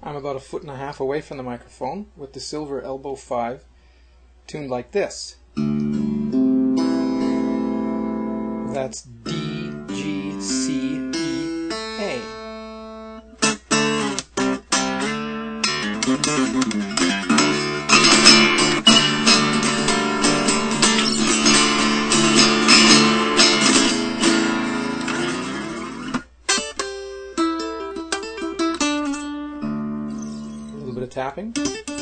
I'm about 1.5 feet away from the microphone with the Silver Elbow 5 tuned like this. That's D, G, C, E, A. A little bit of tapping.